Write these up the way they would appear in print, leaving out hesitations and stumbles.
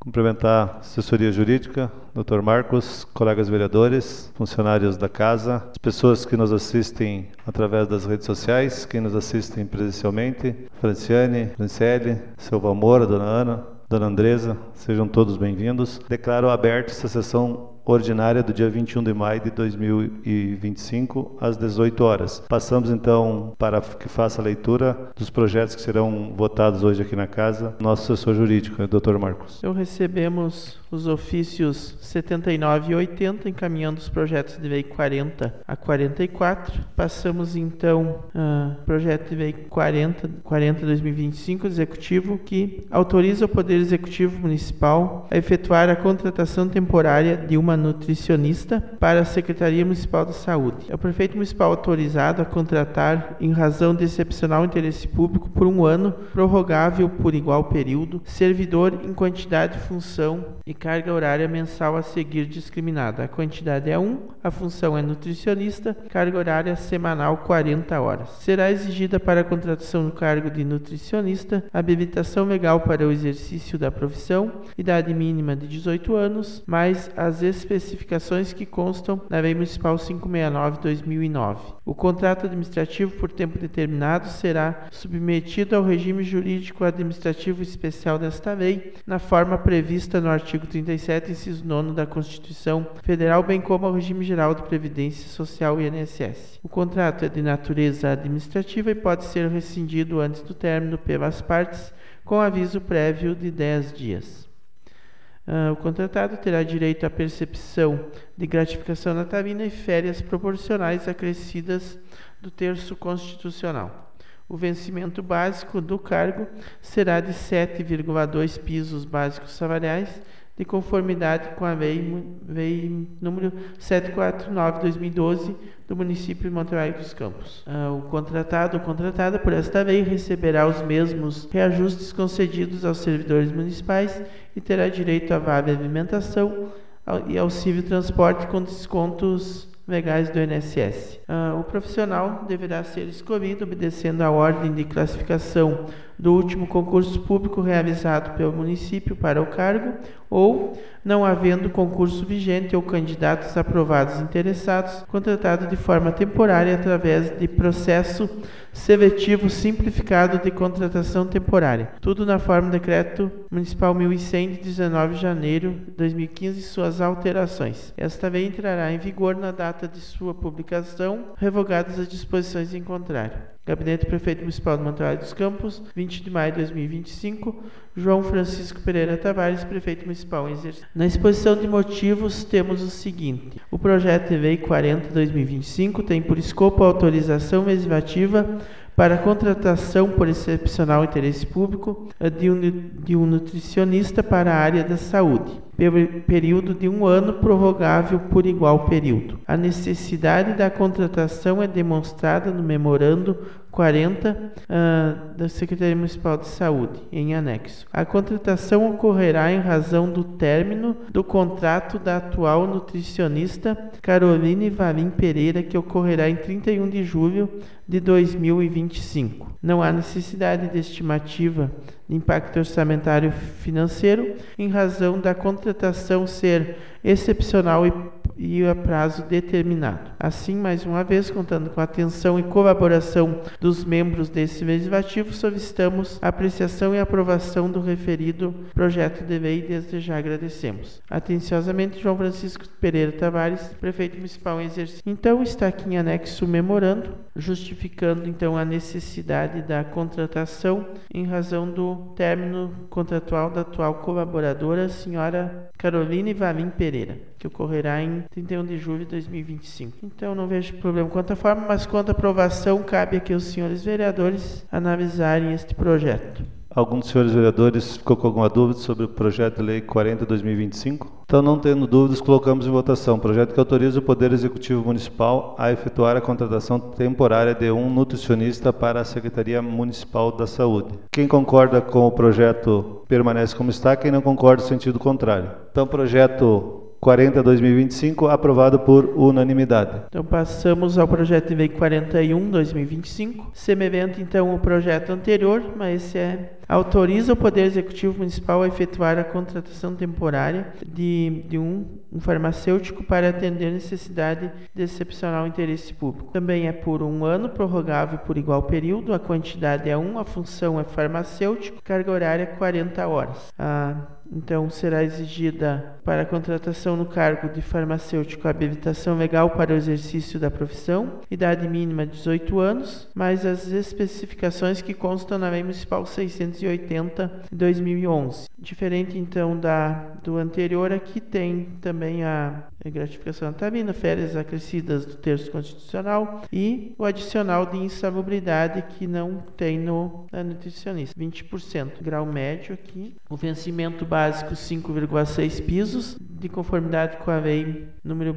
Cumprimentar a assessoria jurídica, Dr. Marcos, colegas vereadores, funcionários da casa, as pessoas que nos assistem através das redes sociais, quem nos assistem presencialmente, Franciane, Franciele, seu Valmora, Dona Ana, Dona Andresa, sejam todos bem-vindos. Declaro aberta essa sessão ordinária do dia 21 de maio de 2025, às 18 horas. Passamos, então, para que faça a leitura dos projetos que serão votados hoje aqui na casa. Nosso assessor jurídico, Dr. Marcos. Então, recebemos os ofícios 79 e 80, encaminhando os projetos de lei 40 a 44. Passamos, então, projeto de lei 40/2025, executivo, que autoriza o Poder Executivo Municipal a efetuar a contratação temporária de uma nutricionista para a Secretaria Municipal da Saúde. É o prefeito municipal autorizado a contratar, em razão de excepcional interesse público, por um ano, prorrogável por igual período, servidor em quantidade, função e carga horária mensal a seguir discriminada. A quantidade é 1, a função é nutricionista, carga horária semanal 40 horas. Será exigida para a contratação do cargo de nutricionista habilitação legal para o exercício da profissão, idade mínima de 18 anos, mais as especificações que constam na Lei Municipal 569/2009. O contrato administrativo por tempo determinado será submetido ao regime jurídico administrativo especial desta lei, na forma prevista no artigo 37, inciso 9 da Constituição Federal, bem como ao regime geral de Previdência Social e INSS. O contrato é de natureza administrativa e pode ser rescindido antes do término pelas partes, com aviso prévio de 10 dias. O contratado terá direito à percepção de gratificação natalina e férias proporcionais acrescidas do terço constitucional. O vencimento básico do cargo será de 7,2 pisos básicos salariais, de conformidade com a lei número 749/2012 do município de Monte Alegre dos Campos. O contratado ou contratada por esta lei receberá os mesmos reajustes concedidos aos servidores municipais e terá direito a vale alimentação e auxílio transporte com descontos legais do INSS. O profissional deverá ser escolhido obedecendo à ordem de classificação do último concurso público realizado pelo município para o cargo, ou, não havendo concurso vigente ou candidatos aprovados interessados, contratado de forma temporária através de processo seletivo simplificado de contratação temporária. Tudo na forma do Decreto Municipal 1100 de 19 de janeiro de 2015 e suas alterações. Esta lei entrará em vigor na data de sua publicação, revogadas as disposições em contrário. Gabinete do Prefeito Municipal de Monte Alegre dos Campos, 20 de maio de 2025, João Francisco Pereira Tavares, Prefeito Municipal em exercício. Na exposição de motivos temos o seguinte: o projeto de lei 40/2025 tem por escopo a autorização legislativa para a contratação por excepcional interesse público de um nutricionista para a área da saúde, pelo período de um ano prorrogável por igual período. A necessidade da contratação é demonstrada no memorando 40 da Secretaria Municipal de Saúde, em anexo. A contratação ocorrerá em razão do término do contrato da atual nutricionista Caroline Valim Pereira, que ocorrerá em 31 de julho de 2025. Não há necessidade de estimativa de impacto orçamentário financeiro, em razão da contratação ser excepcional e a prazo determinado. Assim, mais uma vez, contando com a atenção e colaboração dos membros desse legislativo, solicitamos a apreciação e aprovação do referido projeto de lei e desde já agradecemos. Atenciosamente, João Francisco Pereira Tavares, Prefeito Municipal em exercício. Então, está aqui em anexo o memorando, justificando então a necessidade da contratação em razão do término contratual da atual colaboradora, a senhora Caroline Valim Pereira, que ocorrerá em 31 de julho de 2025. Então, não vejo problema quanto à forma, mas quanto à aprovação, cabe aqui aos senhores vereadores analisarem este projeto. Algum dos senhores vereadores ficou com alguma dúvida sobre o projeto de lei 40/2025? Então, não tendo dúvidas, colocamos em votação. Projeto que autoriza o Poder Executivo Municipal a efetuar a contratação temporária de um nutricionista para a Secretaria Municipal da Saúde. Quem concorda com o projeto permanece como está, quem não concorda, sentido contrário. Então, projeto 40/2025, aprovado por unanimidade. Então passamos ao projeto de lei 41/2025, semelhante então ao projeto anterior, mas esse é autoriza o Poder Executivo Municipal a efetuar a contratação temporária de um farmacêutico para atender necessidade de excepcional interesse público. Também é por 1 ano, prorrogável por igual período, a quantidade é 1, a função é farmacêutico, carga horária 40 horas. Então, será exigida para a contratação no cargo de farmacêutico a habilitação legal para o exercício da profissão, idade mínima 18 anos, mais as especificações que constam na Lei Municipal 680 de 2011. Diferente, então, do anterior, aqui tem também a gratificação natalina, férias acrescidas do terço constitucional e o adicional de insalubridade que não tem no nutricionista, 20%. Grau médio aqui. O vencimento básico 5,6 pisos, de conformidade com a Lei número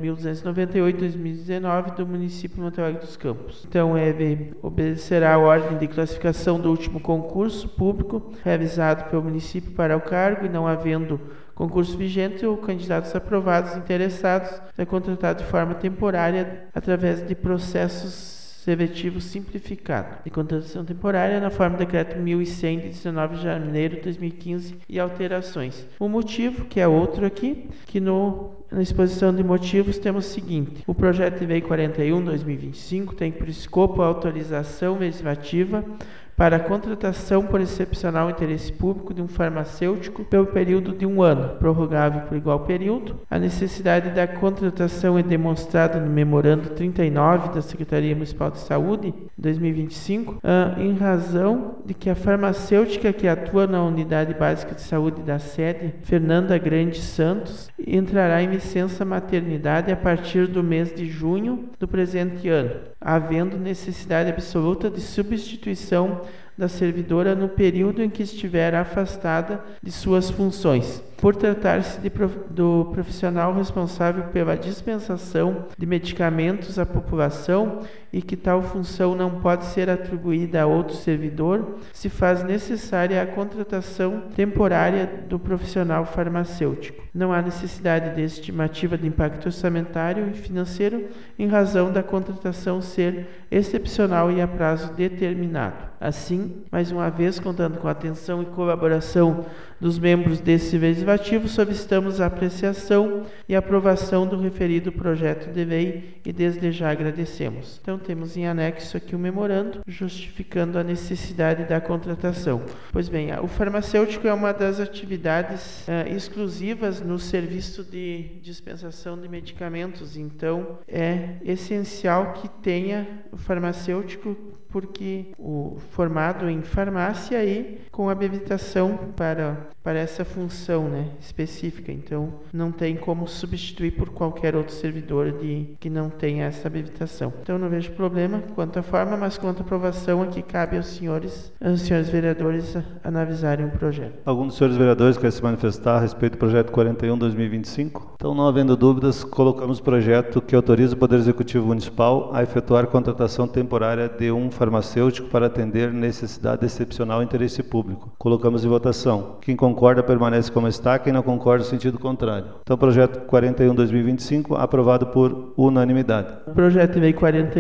1298/2019 do município de Monte Alegre dos Campos. Então, ele obedecerá a ordem de classificação do último concurso público realizado pelo município para o cargo e não havendo concurso vigente ou candidatos aprovados interessados é contratado de forma temporária através de processos seletivo simplificado de contratação temporária na forma do decreto 1100 de 19 de janeiro de 2015 e alterações. O motivo, que é outro aqui, que na exposição de motivos temos o seguinte: o projeto de lei 41/2025 tem por escopo a autorização legislativa para a contratação por excepcional interesse público de um farmacêutico pelo período de 1 ano, prorrogável por igual período. A necessidade da contratação é demonstrada no memorando 39 da Secretaria Municipal de Saúde, 2025, em razão de que a farmacêutica que atua na Unidade Básica de Saúde da sede Fernanda Grande Santos entrará em licença maternidade a partir do mês de junho do presente ano, havendo necessidade absoluta de substituição da servidora no período em que estiver afastada de suas funções, por tratar-se do profissional responsável pela dispensação de medicamentos à população e que tal função não pode ser atribuída a outro servidor, se faz necessária a contratação temporária do profissional farmacêutico. Não há necessidade de estimativa de impacto orçamentário e financeiro em razão da contratação ser excepcional e a prazo determinado. Assim, mais uma vez, contando com a atenção e colaboração dos membros desse legislativo, solicitamos a apreciação e aprovação do referido projeto de lei e desde já agradecemos. Então, temos em anexo aqui o memorando justificando a necessidade da contratação. Pois bem, o farmacêutico é uma das atividades exclusivas no serviço de dispensação de medicamentos, então é essencial que tenha o farmacêutico, porque o formado em farmácia e com habilitação para essa função, específica. Então, não tem como substituir por qualquer outro servidor que não tenha essa habilitação. Então, não vejo problema quanto à forma, mas quanto à aprovação, aqui cabe aos senhores vereadores analisarem o projeto. Algum dos senhores vereadores quer se manifestar a respeito do projeto 41/2025? Então, não havendo dúvidas, colocamos o projeto que autoriza o Poder Executivo Municipal a efetuar contratação temporária de um farmacêutico para atender necessidade excepcional e interesse público. Colocamos em votação. Quem concorda permanece como está, quem não concorda, sentido contrário. Então, projeto 41/2025, aprovado por unanimidade. O projeto de lei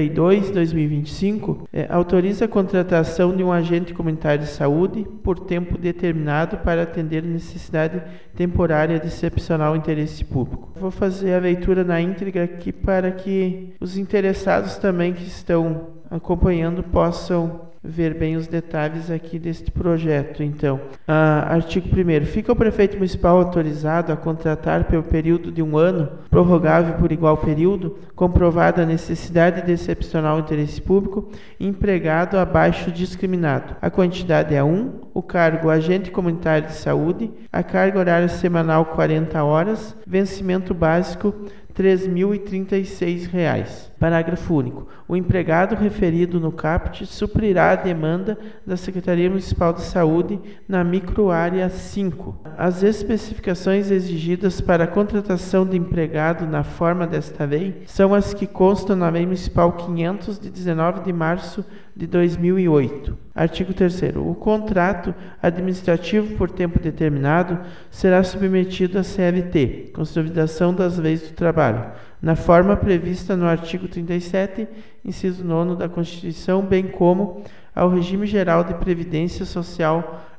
42/2025 autoriza a contratação de um agente comunitário de saúde por tempo determinado para atender necessidade temporária de excepcional interesse público. Vou fazer a leitura na íntegra aqui para que os interessados também que estão acompanhando possam ver bem os detalhes aqui deste projeto. Então, artigo 1º. Fica o prefeito municipal autorizado a contratar pelo período de 1 ano, prorrogável por igual período, comprovada a necessidade de excepcional interesse público, empregado abaixo discriminado. A quantidade é 1, o cargo agente comunitário de saúde, a carga horária semanal 40 horas, vencimento básico R$ 3.036. Parágrafo único. O empregado referido no caput suprirá a demanda da Secretaria Municipal de Saúde na microárea 5. As especificações exigidas para a contratação de empregado na forma desta lei são as que constam na Lei Municipal 500 de 19 de março de 2008. Artigo 3º. O contrato administrativo por tempo determinado será submetido à CLT, Consolidação das Leis do Trabalho, na forma prevista no artigo 37, inciso 9 da Constituição, bem como ao regime geral de previdência social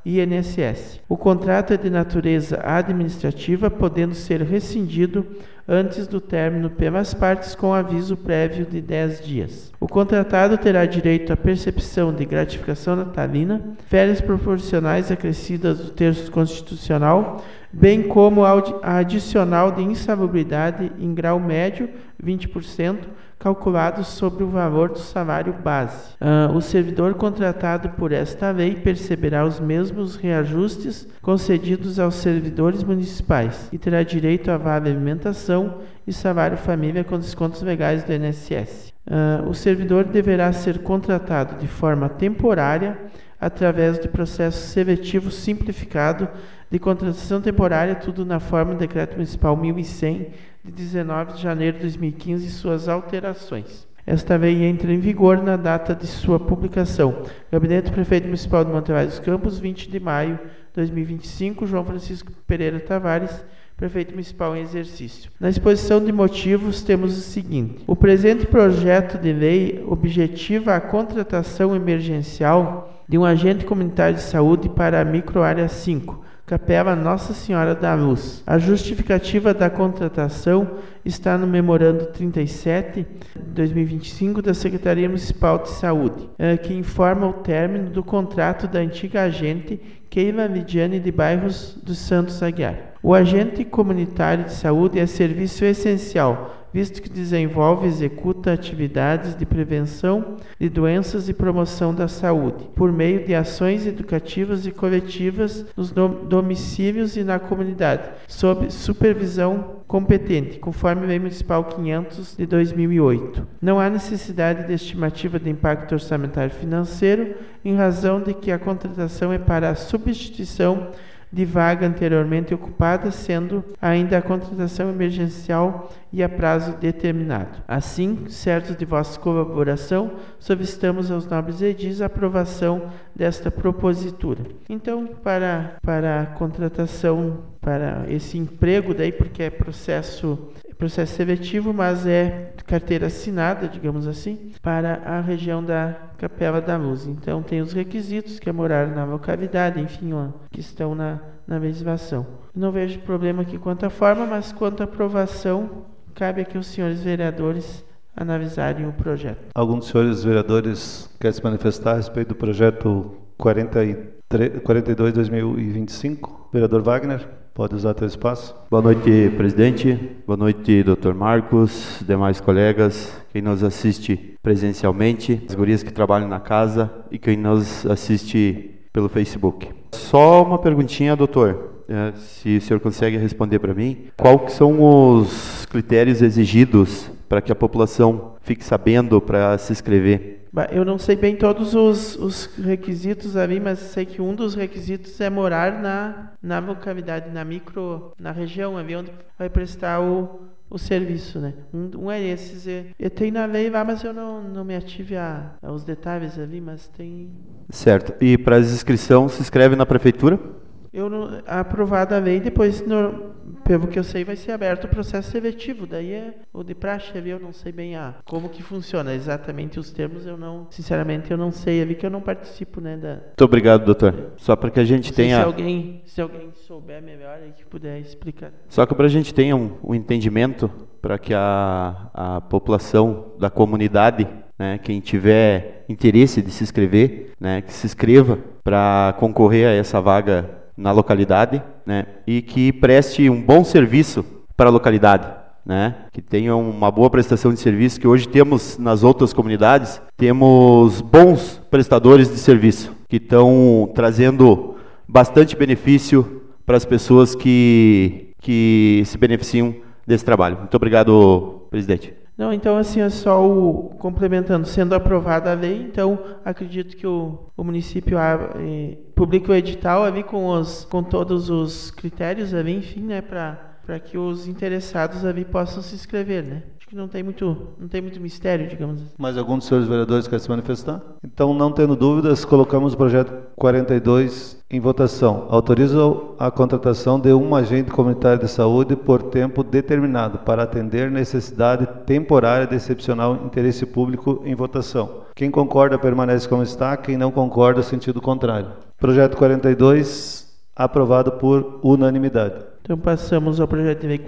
e INSS. O contrato é de natureza administrativa, podendo ser rescindido antes do término pelas partes com aviso prévio de 10 dias. O contratado terá direito à percepção de gratificação natalina, férias proporcionais acrescidas do terço constitucional, bem como a adicional de insalubridade em grau médio, 20%, calculado sobre o valor do salário base. O servidor contratado por esta lei perceberá os mesmos reajustes concedidos aos servidores municipais e terá direito a vale alimentação e salário família com descontos legais do INSS. O servidor deverá ser contratado de forma temporária através do processo seletivo simplificado de contratação temporária, tudo na forma do Decreto Municipal 1100, de 19 de janeiro de 2015 e suas alterações. Esta lei entra em vigor na data de sua publicação. Gabinete do Prefeito Municipal de Montevideo dos Campos, 20 de maio de 2025, João Francisco Pereira Tavares, Prefeito Municipal em exercício. Na exposição de motivos temos o seguinte: o presente projeto de lei objetiva a contratação emergencial de um agente comunitário de saúde para a microárea 5, Capela Nossa Senhora da Luz. A justificativa da contratação está no memorando 37 de 2025 da Secretaria Municipal de Saúde, que informa o término do contrato da antiga agente Keila Lidiane de Bairros dos Santos Aguiar. O agente comunitário de saúde é serviço essencial, visto que desenvolve e executa atividades de prevenção de doenças e promoção da saúde, por meio de ações educativas e coletivas nos domicílios e na comunidade, sob supervisão competente, conforme Lei Municipal 500 de 2008. Não há necessidade de estimativa de impacto orçamentário financeiro, em razão de que a contratação é para a substituição de vaga anteriormente ocupada, sendo ainda a contratação emergencial e a prazo determinado. Assim, certos de vossa colaboração, solicitamos aos nobres edis a aprovação desta propositura. Então, para a contratação, para esse emprego daí, porque é processo seletivo, mas é carteira assinada, digamos assim, para a região da Capela da Luz. Então, tem os requisitos, que é morar na localidade, enfim, que estão na legislação. Não vejo problema aqui quanto à forma, mas quanto à aprovação, cabe aqui aos senhores vereadores analisarem o projeto. Algum dos senhores vereadores quer se manifestar a respeito do projeto 42/2025? Vereador Wagner, pode usar teu espaço. Boa noite, presidente. Boa noite, Dr. Marcos, demais colegas, quem nos assiste presencialmente, as gurias que trabalham na casa e quem nos assiste pelo Facebook. Só uma perguntinha, doutor, se o senhor consegue responder para mim. Qual que são os critérios exigidos para que a população fique sabendo para se inscrever? Eu não sei bem todos os requisitos ali, mas sei que um dos requisitos é morar na localidade, na região ali onde vai prestar o serviço, né? Um é esses. Eu tenho na lei lá, mas eu não me ative aos detalhes ali, mas tem... Certo. E para as inscrições, se inscreve na prefeitura? Aprovada a lei, depois, pelo que eu sei, vai ser aberto o processo seletivo. Daí é o de praxe ali, eu não sei bem como que funciona exatamente os termos. Sinceramente, eu não sei ali, que eu não participo, né? Muito obrigado, doutor. Só para que a gente tenha... Se alguém souber melhor aí, que puder explicar. Só que para a gente tenha um entendimento, para que a população da comunidade, né, quem tiver interesse de se inscrever, né, que se inscreva para concorrer a essa vaga na localidade, né, e que preste um bom serviço para a localidade, né, que tenha uma boa prestação de serviço, que hoje temos nas outras comunidades, temos bons prestadores de serviço, que estão trazendo bastante benefício para as pessoas que se beneficiam desse trabalho. Muito obrigado, presidente. Não, então assim, é só complementando, sendo aprovada a lei, então acredito que o município publique o edital ali com todos os critérios ali, enfim, né, para que os interessados ali possam se inscrever, né? Acho que não tem muito mistério, digamos assim. Mais algum dos senhores vereadores quer se manifestar? Então, não tendo dúvidas, colocamos o projeto 42 em votação. Autoriza a contratação de um agente comunitário de saúde por tempo determinado para atender necessidade temporária de excepcional interesse público em votação. Quem concorda permanece como está, quem não concorda, sentido contrário. Projeto 42, aprovado por unanimidade. Então passamos ao projeto de lei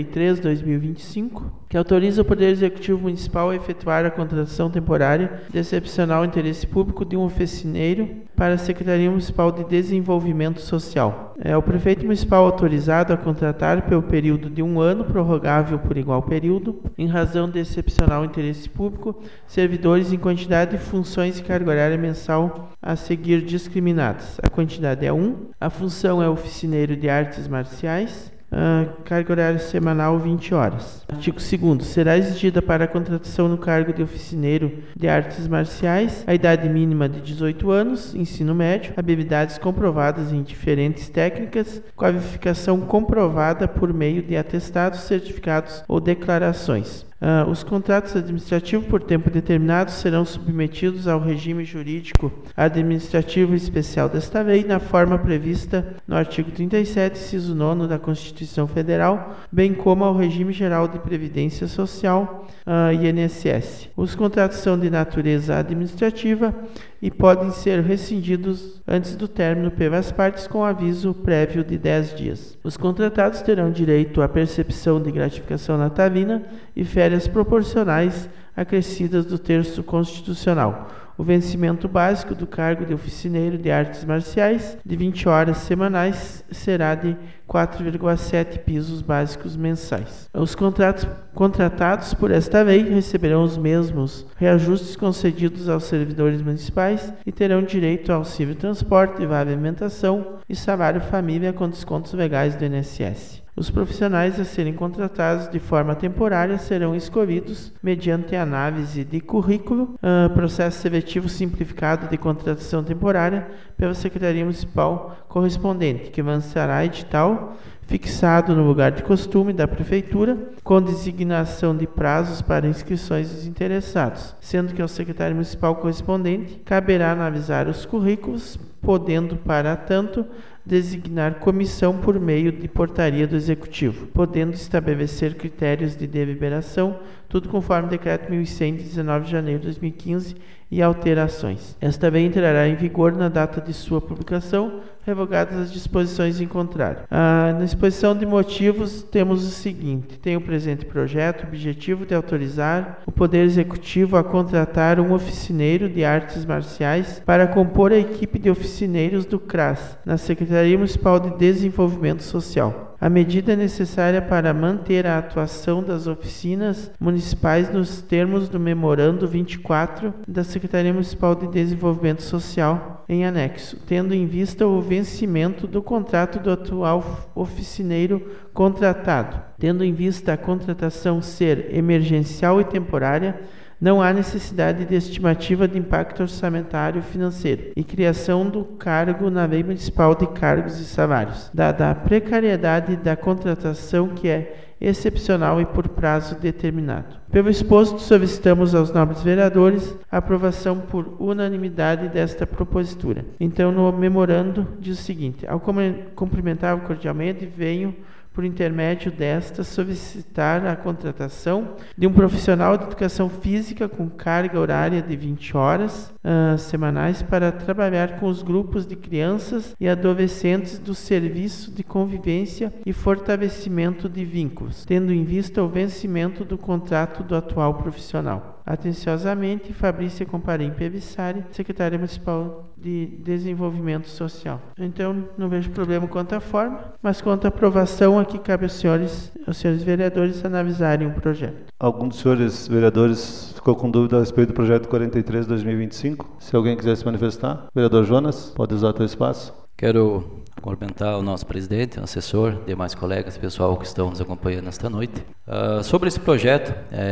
43/2025, que autoriza o Poder Executivo Municipal a efetuar a contratação temporária de excepcional interesse público de um oficineiro para a Secretaria Municipal de Desenvolvimento Social. É o prefeito municipal autorizado a contratar pelo período de 1 ano, prorrogável por igual período, em razão de excepcional interesse público, servidores em quantidade, funções e carga horária mensal a seguir discriminadas. A quantidade é 1, a função é oficineiro de artes marciais, carga horária semanal 20 horas. Artigo 2º. Será exigida para a contratação no cargo de oficineiro de artes marciais a idade mínima de 18 anos, ensino médio, habilidades comprovadas em diferentes técnicas, qualificação comprovada por meio de atestados, certificados ou declarações. Os contratos administrativos por tempo determinado serão submetidos ao regime jurídico administrativo especial desta lei, na forma prevista no artigo 37, inciso 9 da Constituição Federal, bem como ao regime geral de previdência social, INSS. Os contratos são de natureza administrativa e podem ser rescindidos antes do término pelas partes com aviso prévio de 10 dias. Os contratados terão direito à percepção de gratificação natalina e férias proporcionais acrescidas do terço constitucional. O vencimento básico do cargo de oficineiro de artes marciais de 20 horas semanais será de 4,7 pisos básicos mensais. Os contratados por esta lei receberão os mesmos reajustes concedidos aos servidores municipais e terão direito ao auxílio transporte, vale alimentação e salário família com descontos legais do INSS. Os profissionais a serem contratados de forma temporária serão escolhidos mediante análise de currículo, processo seletivo simplificado de contratação temporária pela Secretaria Municipal correspondente, que lançará edital fixado no lugar de costume da Prefeitura, com designação de prazos para inscrições dos interessados, sendo que ao secretário municipal correspondente caberá analisar os currículos, podendo, para tanto, designar comissão por meio de portaria do Executivo, podendo estabelecer critérios de deliberação, tudo conforme o Decreto 1100 de 19 de janeiro de 2015 e alterações. Esta lei entrará em vigor na data de sua publicação, revogadas as disposições em contrário. Na exposição de motivos temos o seguinte: tem o presente projeto o objetivo de autorizar o Poder Executivo a contratar um oficineiro de artes marciais para compor a equipe de oficineiros do CRAS, na Secretaria Municipal de Desenvolvimento Social. A medida é necessária para manter a atuação das oficinas municipais nos termos do Memorando 24 da Secretaria Municipal de Desenvolvimento Social, em anexo, tendo em vista o vencimento do contrato do atual oficineiro contratado. Tendo em vista a contratação ser emergencial e temporária, não há necessidade de estimativa de impacto orçamentário financeiro e criação do cargo na Lei Municipal de Cargos e Salários, dada a precariedade da contratação, que é excepcional e por prazo determinado. Pelo exposto, solicitamos aos nobres vereadores a aprovação por unanimidade desta propositura. Então, no memorando diz o seguinte: ao cumprimentar cordialmente, venho, por intermédio desta, solicitar a contratação de um profissional de educação física com carga horária de 20 horas semanais para trabalhar com os grupos de crianças e adolescentes do serviço de convivência e fortalecimento de vínculos, tendo em vista o vencimento do contrato do atual profissional. Atenciosamente, Fabrícia Comparim Pelissari, Secretária Municipal de Desenvolvimento Social. Então, não vejo problema quanto à forma, mas quanto à aprovação, aqui cabe aos senhores vereadores analisarem o projeto. Algum dos senhores vereadores ficou com dúvida a respeito do projeto 43/2025? Se alguém quiser se manifestar. Vereador Jonas, pode usar o teu espaço. Quero cumprimentar o nosso presidente, nosso demais colegas, pessoal que estão nos acompanhando esta noite. Sobre esse projeto,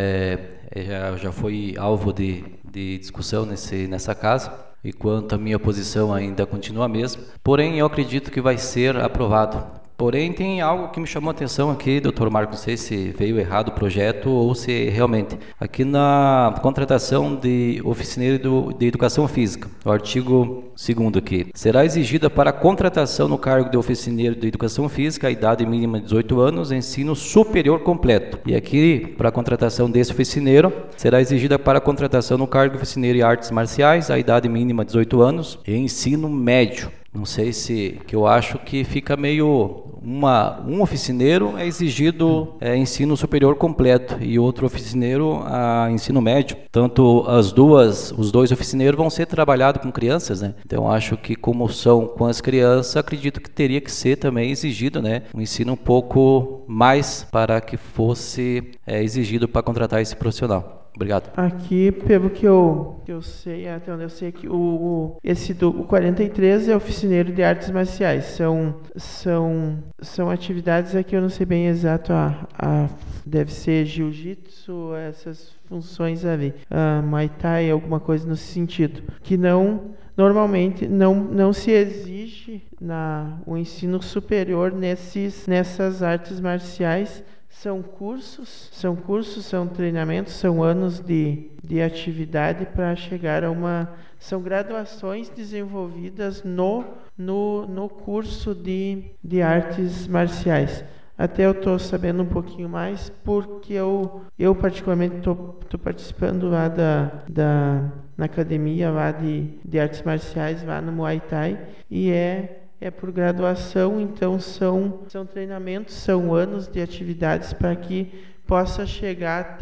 já foi alvo de discussão nessa casa, e quanto à minha posição ainda continua a mesma. Porém, eu acredito que vai ser aprovado. Porém, tem algo que me chamou a atenção aqui, doutor Marcos, não sei se veio errado o projeto ou se realmente. Aqui na contratação de oficineiro de educação física, o artigo 2º aqui, será exigida para a contratação no cargo de oficineiro de educação física a idade mínima de 18 anos, ensino superior completo. E aqui, para a contratação desse oficineiro, será exigida para a contratação no cargo de oficineiro de artes marciais a idade mínima de 18 anos e ensino médio. Não sei se, que eu acho que fica meio, um oficineiro é exigido ensino superior completo e outro oficineiro ensino médio. Tanto os dois oficineiros vão ser trabalhados com crianças, né? Então acho que como são com as crianças, acredito que teria que ser também exigido, né? Um ensino um pouco mais para que fosse exigido para contratar esse profissional. Obrigado. Aqui, pelo que eu sei, até onde eu sei que o 43 é oficineiro de artes marciais. São atividades aqui, eu não sei bem exato, deve ser jiu-jitsu, essas funções ali. Muay Thai, alguma coisa nesse sentido. Que normalmente não se exige o ensino superior nessas artes marciais. São cursos, são treinamentos, são anos de atividade para chegar a são graduações desenvolvidas no curso de artes marciais. Até eu estou sabendo um pouquinho mais porque eu particularmente estou participando lá na academia lá de artes marciais, lá no Muay Thai, e é por graduação, então são treinamentos, são anos de atividades para que possa chegar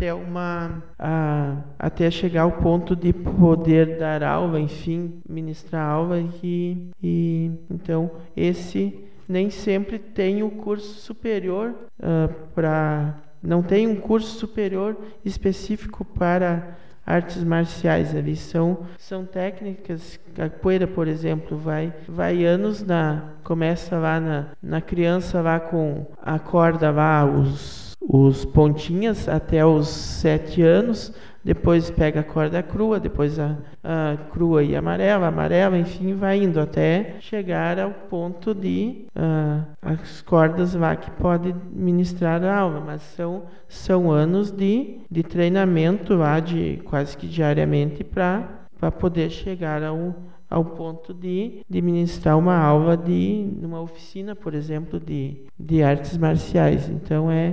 até chegar ao ponto de poder dar aula, enfim, ministrar aula e então esse nem sempre tem o curso superior não tem um curso superior específico para artes marciais. Ali são técnicas. Capoeira, por exemplo, vai anos começa lá na criança lá com a corda lá, os pontinhas até os 7 anos, depois pega a corda crua, depois a crua e amarela, enfim, vai indo até chegar ao ponto de as cordas lá que pode ministrar a aula, mas são anos de treinamento lá, quase que diariamente, para poder chegar ao ponto de ministrar uma aula numa oficina, por exemplo, de artes marciais. Então é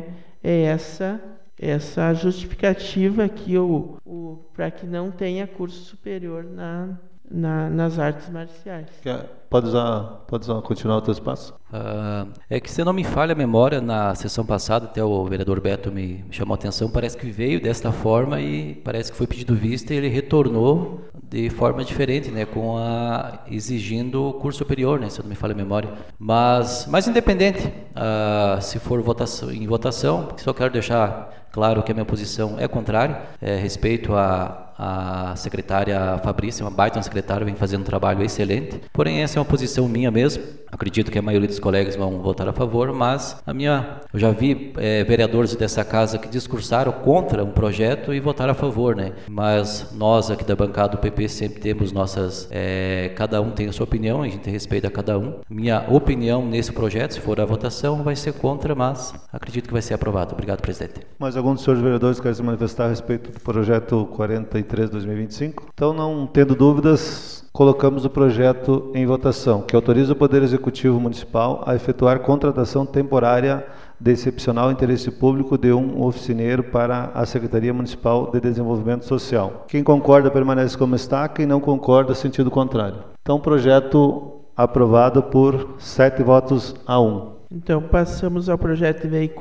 essa justificativa aqui para que não tenha curso superior nas artes marciais. Pode continuar o teu espaço? É que, se não me falha a memória, na sessão passada, até o vereador Beto me chamou a atenção, parece que veio desta forma e parece que foi pedido vista e ele retornou de forma diferente, né, exigindo o curso superior, né, se não me falha a memória. Mas independente, se for em votação, só quero deixar claro que a minha posição é contrária, respeito a secretária Fabrícia, uma baita secretária, vem fazendo um trabalho excelente, porém essa é uma posição minha mesmo. Acredito que a maioria dos colegas vão votar a favor, mas eu já vi vereadores dessa casa que discursaram contra um projeto e votaram a favor, né? Mas nós aqui da bancada do PP sempre temos cada um tem a sua opinião, a gente respeita cada um. Minha opinião nesse projeto, se for a votação, vai ser contra, mas acredito que vai ser aprovado. Obrigado, presidente. Mais algum dos senhores vereadores quer se manifestar a respeito do projeto 43/2025? Então, não tendo dúvidas, colocamos o projeto em votação, que autoriza o Poder Executivo Municipal a efetuar contratação temporária de excepcional interesse público de um oficineiro para a Secretaria Municipal de Desenvolvimento Social. Quem concorda permanece como está, quem não concorda, sentido contrário. Então, projeto aprovado por 7 votos a 1. Então, passamos ao projeto de lei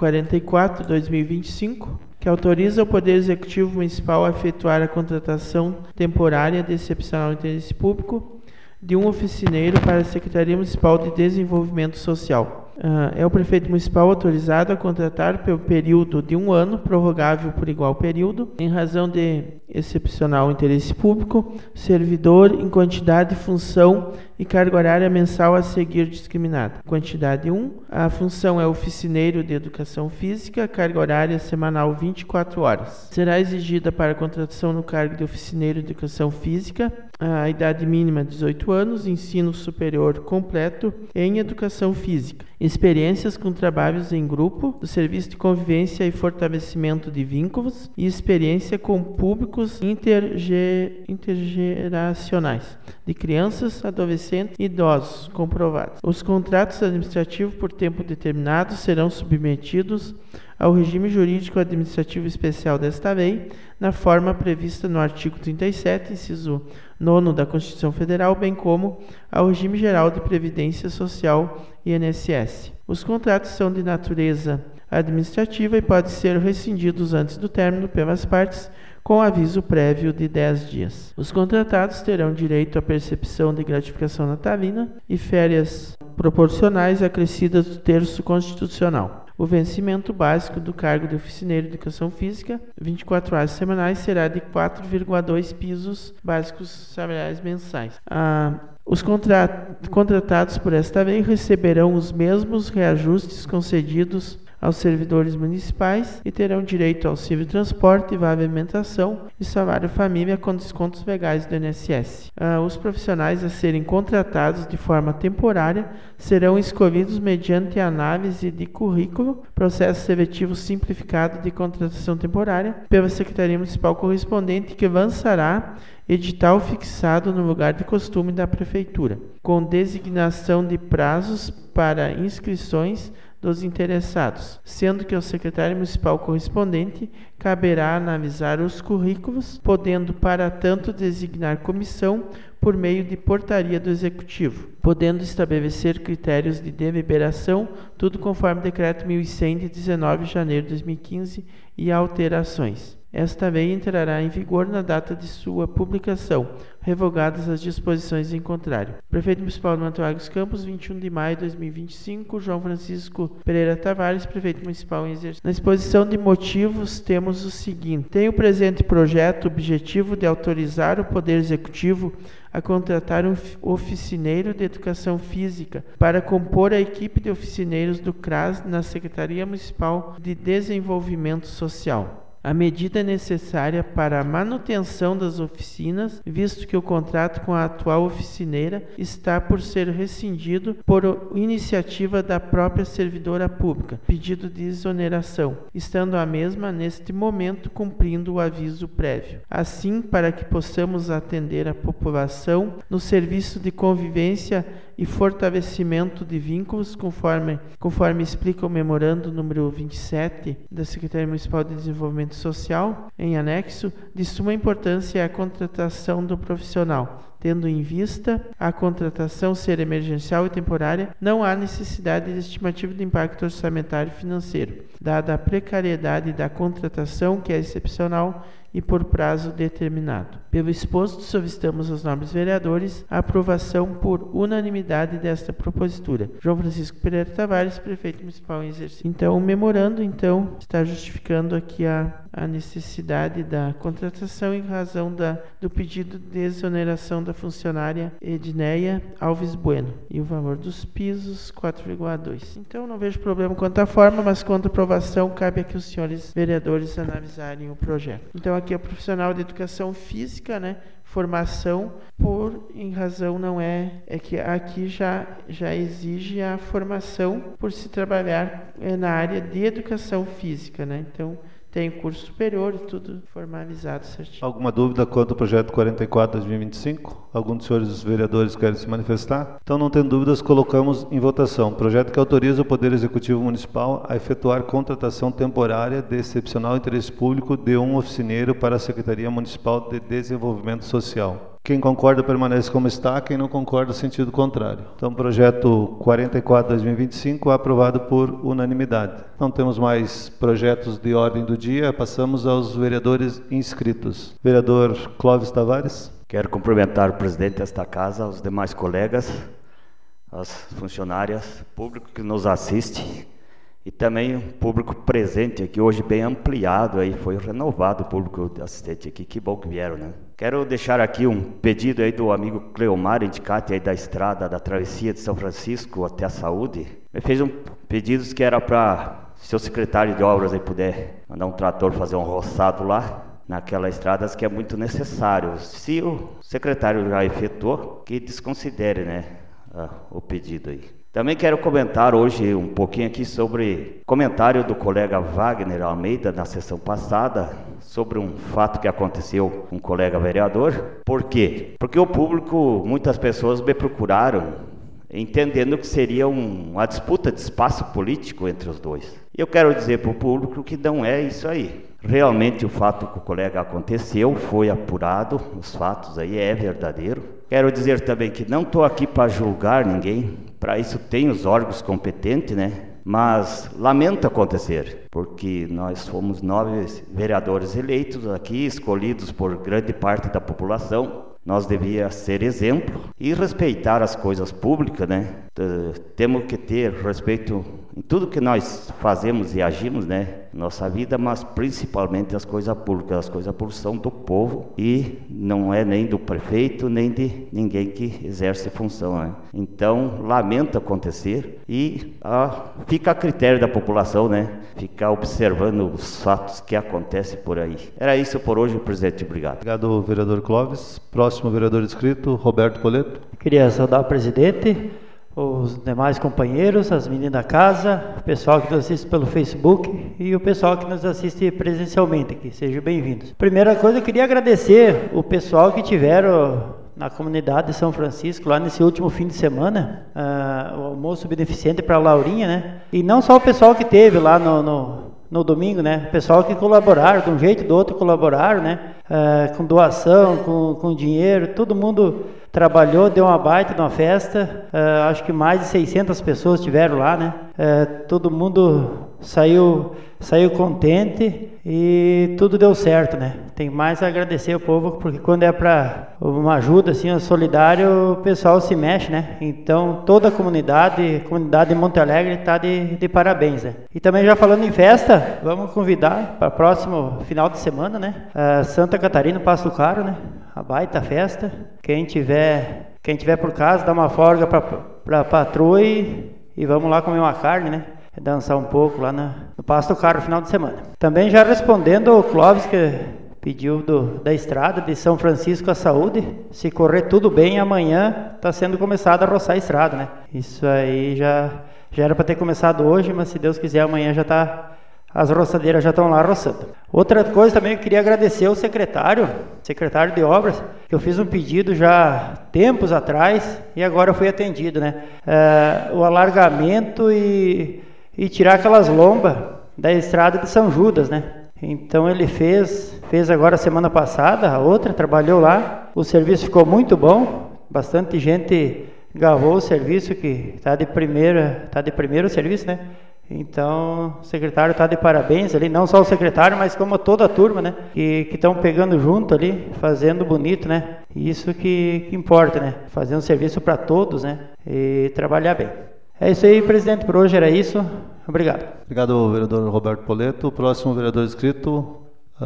44/2025, que autoriza o Poder Executivo Municipal a efetuar a contratação temporária de excepcional interesse público de um oficineiro para a Secretaria Municipal de Desenvolvimento Social. É o prefeito municipal autorizado a contratar pelo período de 1 ano, prorrogável por igual período, em razão de excepcional interesse público, servidor em quantidade, função e carga horária mensal a seguir discriminada. Quantidade 1, a função é oficineiro de educação física, carga horária semanal 24 horas. Será exigida para a contratação no cargo de oficineiro de educação física a idade mínima 18 anos, ensino superior completo em educação física, experiências com trabalhos em grupo, do serviço de convivência e fortalecimento de vínculos e experiência com públicos intergeracionais, de crianças, adolescentes adolescentes e idosos comprovados. Os contratos administrativos por tempo determinado serão submetidos ao regime jurídico administrativo especial desta lei, na forma prevista no artigo 37, inciso 9 da Constituição Federal, bem como ao regime geral de previdência social INSS. Os contratos são de natureza administrativa e podem ser rescindidos antes do término pelas partes, com aviso prévio de 10 dias. Os contratados terão direito à percepção de gratificação natalina e férias proporcionais acrescidas do terço constitucional. O vencimento básico do cargo de oficineiro de educação física, 24 horas semanais, será de 4,2 pisos básicos salariais mensais. Os contratados por esta lei receberão os mesmos reajustes concedidos aos servidores municipais e terão direito ao auxílio de transporte, vale alimentação e salário família com descontos legais do INSS. Os profissionais a serem contratados de forma temporária serão escolhidos mediante análise de currículo, processo seletivo simplificado de contratação temporária, pela Secretaria Municipal correspondente, que lançará edital fixado no lugar de costume da Prefeitura, com designação de prazos para inscrições dos interessados, sendo que ao secretário municipal correspondente caberá analisar os currículos, podendo para tanto designar comissão por meio de portaria do Executivo, podendo estabelecer critérios de deliberação, tudo conforme o Decreto 1100 de 19 de janeiro de 2015 e alterações. Esta lei entrará em vigor na data de sua publicação, revogadas as disposições em contrário. Prefeito Municipal de Manto Alto dos Campos, 21 de maio de 2025, João Francisco Pereira Tavares, Prefeito Municipal em exercício. Na exposição de motivos temos o seguinte: tem o presente projeto o objetivo de autorizar o Poder Executivo a contratar um oficineiro de Educação Física para compor a equipe de oficineiros do CRAS na Secretaria Municipal de Desenvolvimento Social. A medida é necessária para a manutenção das oficinas, visto que o contrato com a atual oficineira está por ser rescindido por iniciativa da própria servidora pública, pedido de exoneração, estando a mesma, neste momento, cumprindo o aviso prévio. Assim, para que possamos atender a população no serviço de convivência e fortalecimento de vínculos, conforme explica o memorando número 27 da Secretaria Municipal de Desenvolvimento Social, em anexo, de suma importância é a contratação do profissional. Tendo em vista a contratação ser emergencial e temporária, não há necessidade de estimativa de impacto orçamentário e financeiro, dada a precariedade da contratação, que é excepcional e por prazo determinado. Pelo exposto, solicitamos aos nobres vereadores a aprovação por unanimidade desta propositura. João Francisco Pereira Tavares, Prefeito Municipal em exercício. Então, o memorando está justificando aqui a necessidade da contratação em razão do pedido de exoneração da funcionária Edneia Alves Bueno. E o valor dos pisos, 4,2. Então, não vejo problema quanto à forma, mas quanto à aprovação, cabe aqui os senhores vereadores analisarem o projeto. Então, aqui é o profissional de educação física, formação, em razão não é que aqui já exige a formação por se trabalhar na área de educação física, Então, tem curso superior e tudo formalizado certinho. Alguma dúvida quanto ao projeto 44 de 2025? Algum dos senhores vereadores quer se manifestar? Então, não tendo dúvidas, colocamos em votação. Projeto que autoriza o Poder Executivo Municipal a efetuar contratação temporária de excepcional interesse público de um oficineiro para a Secretaria Municipal de Desenvolvimento Social. Quem concorda permanece como está, quem não concorda, sentido contrário. Então, projeto 44 de 2025 aprovado por unanimidade. Não temos mais projetos de ordem do dia, passamos aos vereadores inscritos. Vereador Clóvis Tavares. Quero cumprimentar o presidente desta casa, os demais colegas, as funcionárias, público que nos assiste e também o público presente aqui hoje bem ampliado, aí foi renovado o público assistente aqui, que bom que vieram, Quero deixar aqui um pedido aí do amigo Cleomar Indicati aí da estrada da travessia de São Francisco até a Saúde. Ele fez um pedido que era para, se o secretário de obras aí puder mandar um trator fazer um roçado lá, naquela estrada que é muito necessário. Se o secretário já efetuou, que desconsidere, o pedido aí. Também quero comentar hoje um pouquinho aqui sobre comentário do colega Wagner Almeida na sessão passada, sobre um fato que aconteceu com um colega vereador. Por quê? Porque o público, muitas pessoas me procuraram entendendo que seria uma disputa de espaço político entre os dois. Eu quero dizer para o público que não é isso aí. Realmente o fato que o colega aconteceu foi apurado, os fatos aí é verdadeiro. Quero dizer também que não estou aqui para julgar ninguém, para isso tem os órgãos competentes, né? Mas lamento acontecer, porque nós fomos 9 vereadores eleitos aqui, escolhidos por grande parte da população. Nós devíamos ser exemplo e respeitar as coisas públicas, né? Temos que ter respeito em tudo que nós fazemos e agimos, né? Nossa vida, mas principalmente as coisas públicas. As coisas públicas são do povo e não é nem do prefeito, nem de ninguém que exerce função, né? Então, lamento acontecer e fica a critério da população, né? Ficar observando os fatos que acontecem por aí. Era isso por hoje, presidente. Obrigado. Obrigado, vereador Clóvis. Próximo vereador inscrito, Roberto Poleto. Queria saudar o presidente, os demais companheiros, as meninas da casa, o pessoal que nos assiste pelo Facebook e o pessoal que nos assiste presencialmente aqui. Sejam bem-vindos. Primeira coisa, eu queria agradecer o pessoal que tiveram na comunidade de São Francisco, lá nesse último fim de semana, o almoço beneficente para a Laurinha, né? E não só o pessoal que teve lá no domingo, né? O pessoal que colaboraram, de um jeito ou do outro colaboraram, né? Com doação, com dinheiro, todo mundo trabalhou, deu uma baita de uma festa, acho que mais de 600 pessoas estiveram lá, né? Todo mundo saiu contente e tudo deu certo, né? Tem mais a agradecer ao povo, porque quando é para uma ajuda assim, solidário, o pessoal se mexe, né? Então toda a comunidade de Monte Alegre está de parabéns, né? E também já falando em festa, vamos convidar para o próximo final de semana, né? Santa Catarina, Passo Caro, né? A baita festa. Quem tiver por casa, dá uma folga para patroa e vamos lá comer uma carne, né? Dançar um pouco lá no Pasto Caro no final de semana. Também já respondendo ao Clóvis, que pediu da estrada de São Francisco à Saúde, se correr tudo bem, amanhã está sendo começado a roçar a estrada, né? Isso aí já era para ter começado hoje, mas se Deus quiser amanhã já está, as roçadeiras já estão lá roçando. Outra coisa também, eu queria agradecer ao secretário de obras, que eu fiz um pedido já tempos atrás e agora fui atendido, né? O alargamento e tirar aquelas lombas da estrada de São Judas, né? Então ele fez agora semana passada, a outra, trabalhou lá, o serviço ficou muito bom, bastante gente gravou o serviço, que está de primeiro serviço, né? Então o secretário está de parabéns ali, não só o secretário, mas como toda a turma, né? Que estão pegando junto ali, fazendo bonito, né? Isso que importa, né? Fazer um serviço para todos, né? E trabalhar bem. É isso aí, presidente, por hoje era isso. Obrigado. Obrigado, vereador Roberto Poleto. O próximo vereador inscrito,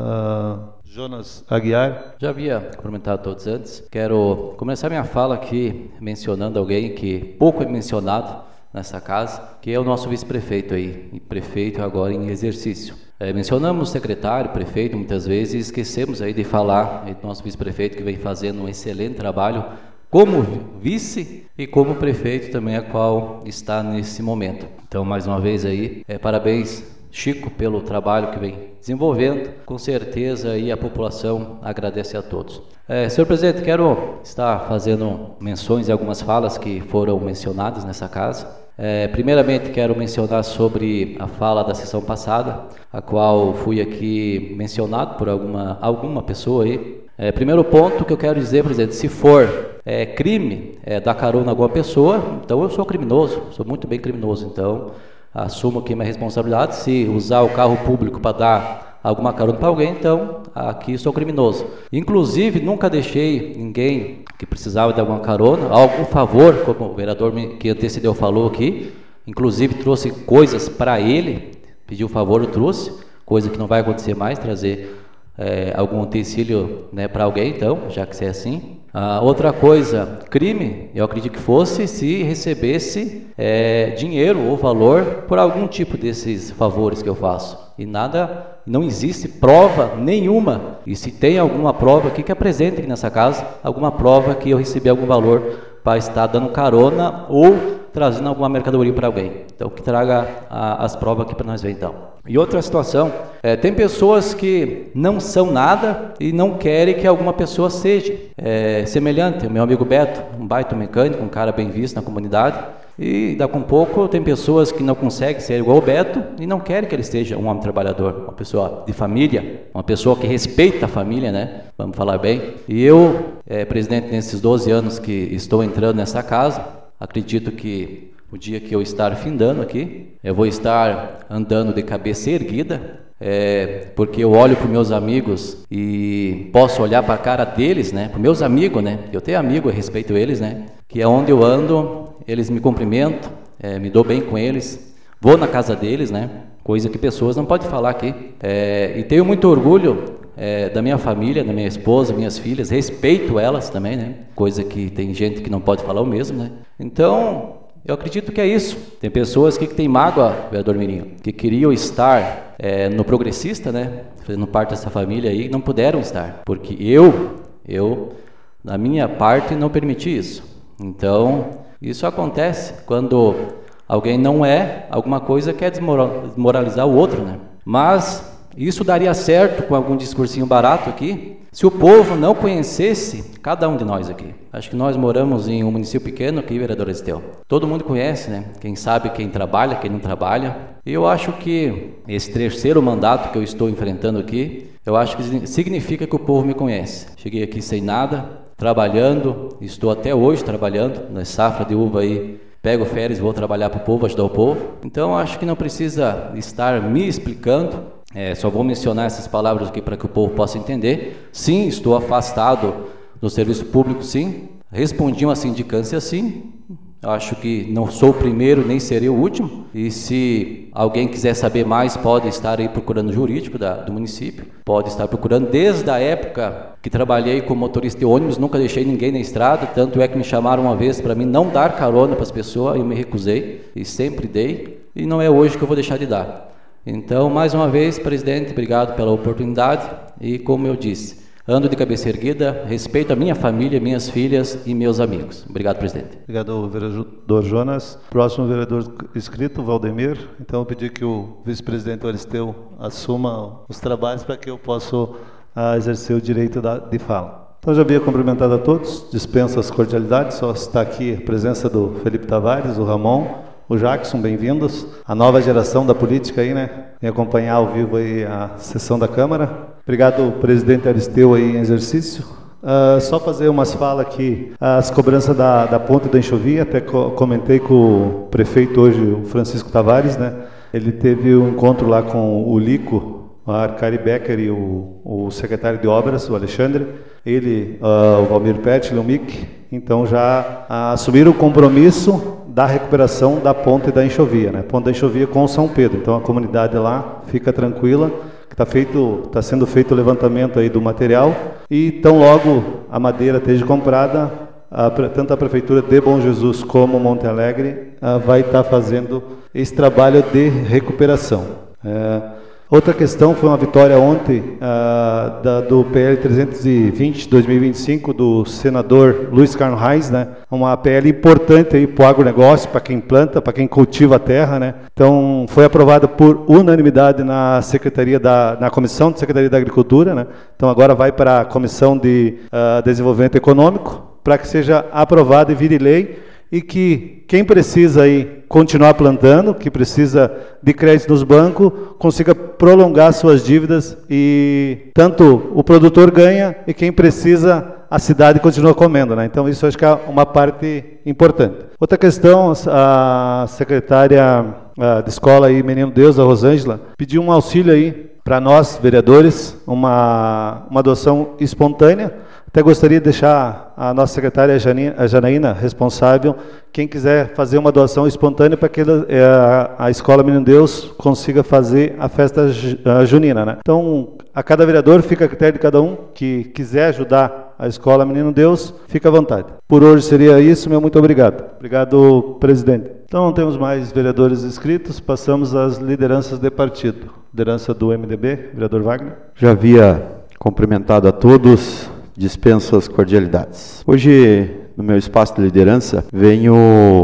Jonas Aguiar. Já havia cumprimentado todos antes. Quero começar minha fala aqui mencionando alguém que pouco é mencionado nessa casa, que é o nosso vice-prefeito aí, e prefeito agora em exercício. Mencionamos o secretário, prefeito, muitas vezes, e esquecemos aí de falar do nosso vice-prefeito, que vem fazendo um excelente trabalho como vice e como prefeito também, a qual está nesse momento. Então, mais uma vez aí, parabéns, Chico, pelo trabalho que vem desenvolvendo. Com certeza aí a população agradece a todos. Senhor presidente, quero estar fazendo menções em algumas falas que foram mencionadas nessa casa. Primeiramente, quero mencionar sobre a fala da sessão passada, a qual fui aqui mencionado por alguma pessoa aí. Primeiro ponto que eu quero dizer, presidente, se for crime dar carona a alguma pessoa, então eu sou criminoso, sou muito bem criminoso, então assumo aqui minha responsabilidade. Se usar o carro público para dar alguma carona para alguém, então aqui sou criminoso. Inclusive, nunca deixei ninguém que precisava de alguma carona, algum favor, como o vereador que antecedeu falou aqui, inclusive trouxe coisas para ele, pediu favor, eu trouxe, coisa que não vai acontecer mais, trazer algum utensílio, né, para alguém, então, já que é assim. Outra coisa, crime, eu acredito que fosse se recebesse dinheiro ou valor por algum tipo desses favores que eu faço. E não existe prova nenhuma. E se tem alguma prova aqui, que apresente aqui nessa casa, alguma prova que eu recebi algum valor para estar dando carona ou trazendo alguma mercadoria para alguém. Então, que traga as provas aqui para nós ver, então. E outra situação, tem pessoas que não são nada e não querem que alguma pessoa seja semelhante. O meu amigo Beto, um baita mecânico, um cara bem visto na comunidade. E daqui a um pouco tem pessoas que não conseguem ser igual o Beto e não querem que ele seja um homem trabalhador, uma pessoa de família, uma pessoa que respeita a família, né? Vamos falar bem. E eu, presidente, nesses 12 anos que estou entrando nessa casa, acredito que o dia que eu estar findando aqui, eu vou estar andando de cabeça erguida, porque eu olho para os meus amigos e posso olhar para a cara deles, né? Para os meus amigos, né? Eu tenho amigo, eu respeito eles, né? Que é onde eu ando, eles me cumprimentam, me dou bem com eles, vou na casa deles, né? Coisa que pessoas não podem falar aqui. E tenho muito orgulho da minha família, da minha esposa, minhas filhas, respeito elas também, né? Coisa que tem gente que não pode falar o mesmo, né? Então, eu acredito que é isso. Tem pessoas que têm mágoa, vereador Mirinho, que queriam estar no Progressista, né? Fazendo parte dessa família aí, não puderam estar, porque eu, na minha parte, não permiti isso. Então, isso acontece quando alguém não alguma coisa quer desmoralizar o outro, né? Mas isso daria certo com algum discursinho barato aqui, se o povo não conhecesse cada um de nós aqui. Acho que nós moramos em um município pequeno aqui, vereador Estel. Todo mundo conhece, né? Quem sabe, quem trabalha, quem não trabalha. E eu acho que esse terceiro mandato que eu estou enfrentando aqui, eu acho que significa que o povo me conhece. Cheguei aqui sem nada, trabalhando, estou até hoje trabalhando na safra de uva aí, pego férias, vou trabalhar para o povo, ajudar o povo. Então acho que não precisa estar me explicando, só vou mencionar essas palavras aqui para que o povo possa entender. Sim, estou afastado do serviço público, sim, respondi uma sindicância, sim. Acho que não sou o primeiro, nem serei o último. E se alguém quiser saber mais, pode estar aí procurando o jurídico do município. Pode estar procurando. Desde a época que trabalhei como motorista de ônibus, nunca deixei ninguém na estrada. Tanto é que me chamaram uma vez para mim não dar carona para as pessoas. Eu me recusei e sempre dei. E não é hoje que eu vou deixar de dar. Então, mais uma vez, presidente, obrigado pela oportunidade. E como eu disse, ando de cabeça erguida, respeito a minha família, minhas filhas e meus amigos. Obrigado, presidente. Obrigado, vereador Jonas. Próximo vereador inscrito, Valdemir. Então, eu pedi que o vice-presidente Aristeu assuma os trabalhos para que eu possa exercer o direito de fala. Então, já havia cumprimentado a todos, dispenso as cordialidades, só está aqui a presença do Felipe Tavares, o Ramon, o Jackson, bem-vindos. A nova geração da política aí, né? Vem acompanhar ao vivo aí a sessão da Câmara. Obrigado, presidente Aristeu, aí em exercício. Só fazer umas falas aqui, as cobranças da ponte da Enxovia, até comentei com o prefeito hoje, o Francisco Tavares, né? Ele teve um encontro lá com o Lico, a Arcari Becker e o secretário de obras, o Alexandre, ele, o Valmir Pet, o Mick, então já assumiram o compromisso da recuperação da ponte da Enxovia, né? Ponte da Enxovia com São Pedro, então a comunidade lá fica tranquila, está sendo feito o levantamento aí do material e tão logo a madeira esteja comprada, tanto a Prefeitura de Bom Jesus como Monte Alegre vai estar fazendo esse trabalho de recuperação. Outra questão foi uma vitória ontem do PL 320-2025 do senador Luiz Carlos Reis, né? Uma PL importante aí para o agronegócio, para quem planta, para quem cultiva a terra, né? Então foi aprovada por unanimidade na Secretaria na Comissão de Secretaria da Agricultura, né? Então agora vai para a Comissão de Desenvolvimento Econômico para que seja aprovada e vire lei. E que quem precisa aí continuar plantando, que precisa de crédito nos bancos, consiga prolongar suas dívidas e tanto o produtor ganha e quem precisa, a cidade continua comendo, né? Então isso acho que é uma parte importante. Outra questão, a secretária de escola aí, Menino Deus, a Rosângela, pediu um auxílio aí para nós, vereadores, uma doação espontânea. Até gostaria de deixar a nossa secretária, a Janaína, responsável, quem quiser fazer uma doação espontânea para que a Escola Menino Deus consiga fazer a festa junina, né? Então, a cada vereador, fica a critério de cada um que quiser ajudar a Escola Menino Deus, fica à vontade. Por hoje seria isso, meu muito obrigado. Obrigado, presidente. Então, não temos mais vereadores inscritos, passamos às lideranças de partido. Liderança do MDB, vereador Wagner. Já havia cumprimentado a todos, dispenso as cordialidades. Hoje, no meu espaço de liderança, venho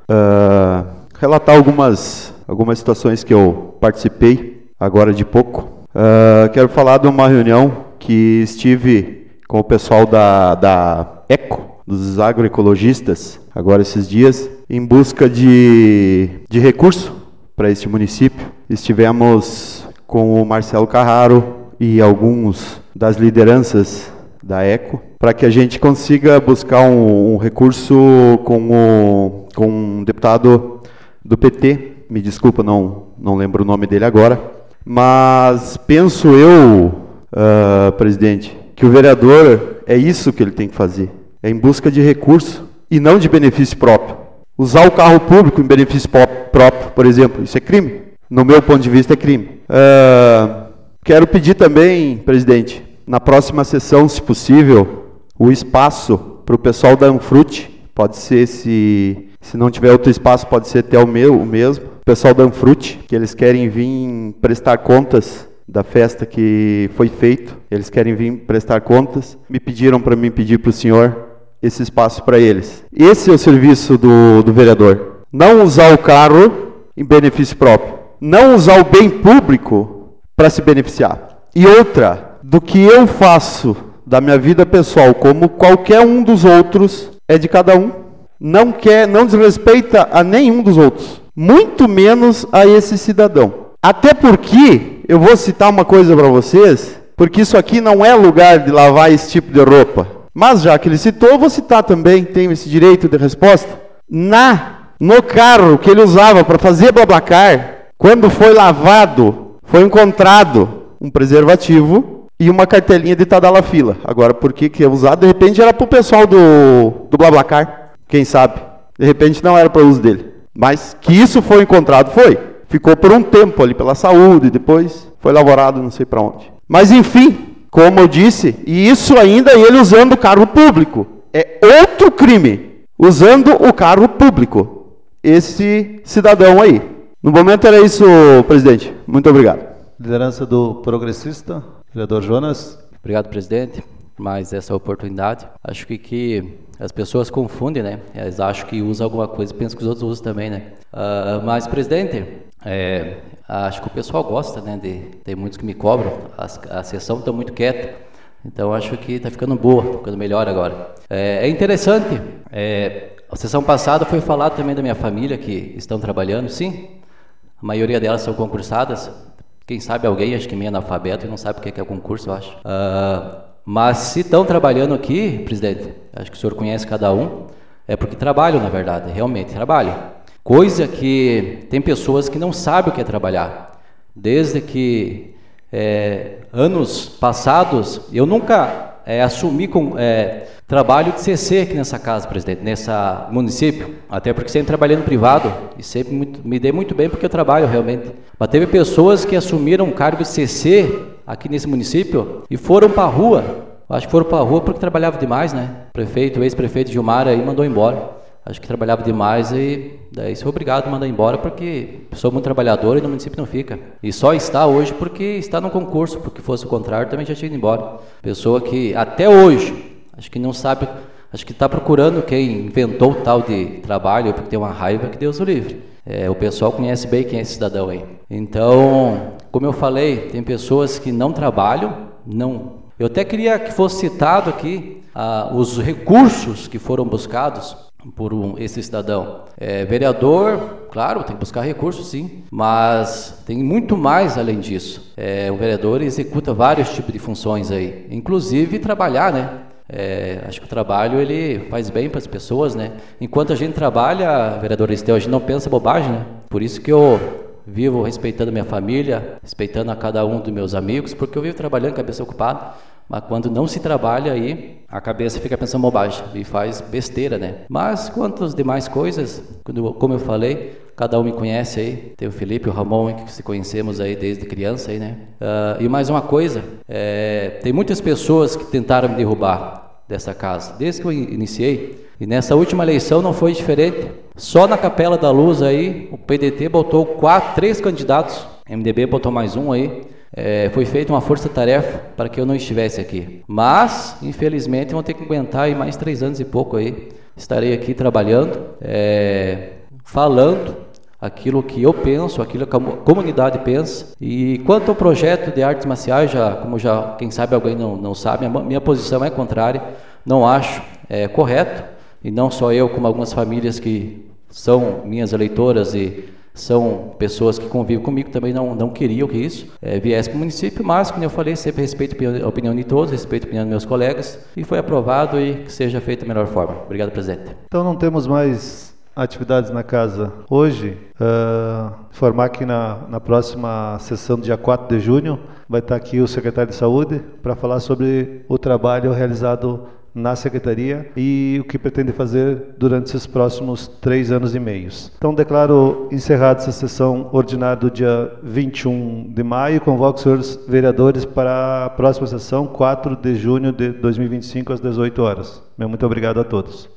relatar algumas situações que eu participei agora de pouco. Quero falar de uma reunião que estive com o pessoal da ECO, dos agroecologistas, agora esses dias, em busca de recurso para este município. Estivemos com o Marcelo Carraro e alguns das lideranças da ECO, para que a gente consiga buscar um recurso com um deputado do PT, me desculpa, não lembro o nome dele agora, mas penso eu, presidente, que o vereador é isso que ele tem que fazer, é em busca de recurso e não de benefício próprio. Usar o carro público em benefício próprio, por exemplo, isso é crime. No meu ponto de vista é crime. Quero pedir também, presidente, na próxima sessão, se possível, o espaço para o pessoal da Anfrute, pode ser, se não tiver outro espaço, pode ser até o mesmo, o pessoal da Anfrute, que eles querem vir prestar contas da festa que foi feito, eles querem vir prestar contas, me pediram para mim pedir para o senhor esse espaço para eles. Esse é o serviço do vereador, não usar o carro em benefício próprio, não usar o bem público para se beneficiar. E outra, do que eu faço da minha vida pessoal, como qualquer um dos outros, é de cada um. Não desrespeita a nenhum dos outros, muito menos a esse cidadão. Até porque, eu vou citar uma coisa para vocês, porque isso aqui não é lugar de lavar esse tipo de roupa. Mas já que ele citou, eu vou citar também, tenho esse direito de resposta. No carro que ele usava para fazer BlaBlaCar, quando foi lavado, foi encontrado um preservativo e uma cartelinha de Tadalafila. Agora, por que é usado? De repente era para o pessoal do BlaBlaCar. Quem sabe? De repente não era para o uso dele. Mas que isso foi encontrado, foi. Ficou por um tempo ali pela saúde, depois foi elaborado não sei para onde. Mas enfim, como eu disse, e isso ainda ele usando o carro público. É outro crime, usando o carro público. Esse cidadão aí. No momento era isso, presidente. Muito obrigado. Liderança do progressista, vereador Jonas. Obrigado, presidente, por mais essa oportunidade. Acho que as pessoas confundem, né? Elas acham que usa alguma coisa e pensam que os outros usam também, né? Mas, presidente, acho que o pessoal gosta, né? Tem muitos que me cobram, a sessão está muito quieta, então acho que está ficando boa, ficando melhor agora. É interessante, a sessão passada foi falado também da minha família que estão trabalhando, sim, a maioria delas são concursadas. Quem sabe alguém, acho que meio analfabeto, e não sabe o que é concurso, eu acho. Mas se estão trabalhando aqui, presidente, acho que o senhor conhece cada um, é porque trabalham, na verdade, realmente trabalham. Coisa que tem pessoas que não sabem o que é trabalhar. Desde que anos passados, eu nunca assumi trabalho de CC aqui nessa casa, presidente, nessa município, até porque sempre trabalhei no privado e sempre me dei muito bem porque eu trabalho realmente. Mas teve pessoas que assumiram um cargo de CC aqui nesse município e foram para a rua. Acho que foram para a rua porque trabalhavam demais, né? O ex-prefeito Gilmar aí mandou embora. Acho que trabalhava demais e daí sou obrigado a mandar embora porque sou muito trabalhador e no município não fica. E só está hoje porque está no concurso, porque fosse o contrário também já tinha ido embora. Pessoa que até hoje, acho que não sabe, acho que está procurando quem inventou o tal de trabalho porque tem uma raiva que Deus o livre. O pessoal conhece bem quem é esse cidadão aí. Então, como eu falei, tem pessoas que não trabalham, não. Eu até queria que fosse citado aqui os recursos que foram buscados por esse cidadão. Vereador, claro, tem que buscar recursos, sim, mas tem muito mais além disso. O vereador executa vários tipos de funções aí, inclusive trabalhar, né? Acho que o trabalho ele faz bem para as pessoas, né? Enquanto a gente trabalha, vereador Estel, a gente não pensa bobagem, né? Por isso que eu vivo respeitando minha família, respeitando a cada um dos meus amigos, porque eu vivo trabalhando, cabeça ocupada. Mas quando não se trabalha aí, a cabeça fica pensando bobagem e faz besteira, né? Mas quanto às demais coisas, como eu falei, cada um me conhece aí. Tem o Felipe e o Ramon, que se conhecemos aí desde criança aí, né? E mais uma coisa, tem muitas pessoas que tentaram me derrubar dessa casa, desde que eu iniciei. E nessa última eleição não foi diferente. Só na Capela da Luz aí, o PDT botou 3 candidatos, MDB botou mais um aí. Foi feita uma força-tarefa para que eu não estivesse aqui. Mas, infelizmente, vão ter que aguentar aí mais 3 anos e pouco aí. Estarei aqui trabalhando. falando aquilo que eu penso, aquilo que a comunidade pensa. E quanto ao projeto de artes marciais, quem sabe alguém não sabe, minha posição é contrária, não acho correto, e não só eu, como algumas famílias que são minhas eleitoras e são pessoas que convivem comigo, também não queriam que isso viesse para o município, mas, como eu falei, sempre respeito a opinião de todos, respeito a opinião dos meus colegas, e foi aprovado e que seja feito da melhor forma. Obrigado, presidente. Então não temos mais atividades na casa hoje. Informar que na próxima sessão do dia 4 de junho vai estar aqui o secretário de Saúde para falar sobre o trabalho realizado na Secretaria e o que pretende fazer durante esses próximos 3 anos e meio. Então declaro encerrada essa sessão ordinária do dia 21 de maio e convoco os senhores vereadores para a próxima sessão, 4 de junho de 2025, às 18 horas. Muito obrigado a todos.